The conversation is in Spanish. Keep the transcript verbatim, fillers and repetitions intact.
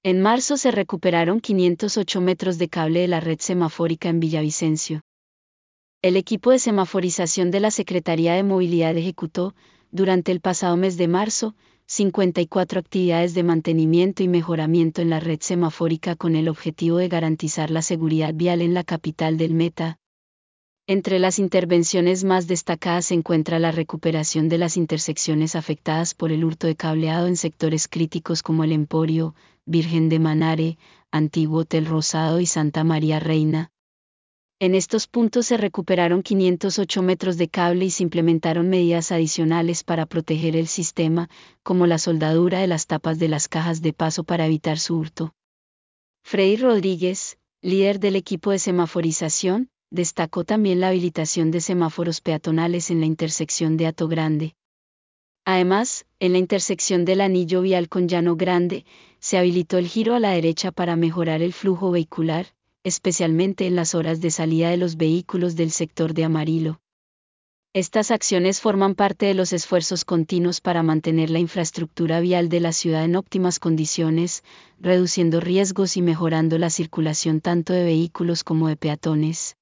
En marzo se recuperaron quinientos ocho metros de cable de la red semafórica en Villavicencio. El equipo de semaforización de la Secretaría de Movilidad ejecutó, durante el pasado mes de marzo, cincuenta y cuatro actividades de mantenimiento y mejoramiento en la red semafórica con el objetivo de garantizar la seguridad vial en la capital del Meta. Entre las intervenciones más destacadas se encuentra la recuperación de las intersecciones afectadas por el hurto de cableado en sectores críticos como El Emporio, Virgen de Manare, Antiguo Hotel Rosado y Santa María Reina. En estos puntos se recuperaron quinientos ocho metros de cable y se implementaron medidas adicionales para proteger el sistema, como la soldadura de las tapas de las cajas de paso para evitar su hurto. Freddy Rodríguez, líder del equipo de semaforización, destacó también la habilitación de semáforos peatonales en la intersección de Hato Grande. Además, en la intersección del anillo vial con Llano Grande, se habilitó el giro a la derecha para mejorar el flujo vehicular, especialmente en las horas de salida de los vehículos del sector de Amarillo. Estas acciones forman parte de los esfuerzos continuos para mantener la infraestructura vial de la ciudad en óptimas condiciones, reduciendo riesgos y mejorando la circulación tanto de vehículos como de peatones.